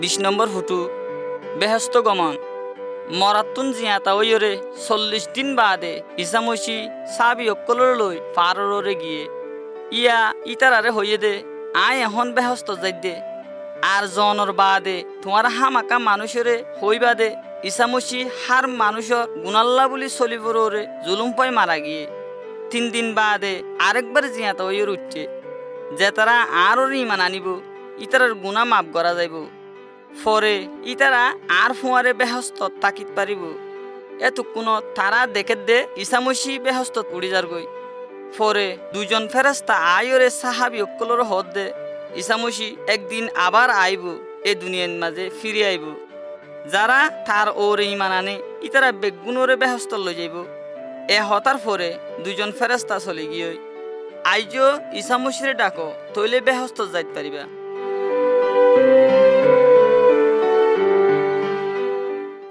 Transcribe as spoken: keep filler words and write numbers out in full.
বিশ নম্বর ফুটু বেহস্ত গমন মরাতুন জিয়াতা ওইরে চল্লিশ দিন বাদে ইসামসি সাবি অক্কলর লই পাররে গিয়ে ইয়া ইতারারে হইয়ে দে আয় এখন বেহস্ত যাই দে আর জনর বাদে তোমার হামাকা মানুষরে হইবা দে ইসামসি হার মানুষর গুনাল্লা বলি চলিবরে জুলুম পাই মারা গিয়ে তিন দিন বাদে আরেকবার জিয়াতা ওইর উঠছে যে তারা আরও ইমান আনিব ইতারার গুণা মাপ করা যাইব ফরে ইতারা আর ফুয়ারে বেহস্ত তাকিত পারিব এতক্ষণ তারা দেখে দে ইসামসি বেহস্ত উড়ি যার গই ফরে দুজন ফেরেস্তা আয়রে সাহাবি অক্কলর হদ দে ইসামসি একদিন আবার আইব এ দুনিয়ার মাঝে ফিরে আইব যারা তার ওরে ইমান আনে ইতারা বেগুনরে বেহস্ত লই যাইব এ হতার ফরে দুজন ফেরেস্তা চলে গিয়ে আইজ ইসামসিরে ডাকো তৈলে বেহস্ত যাইতে পারিবা।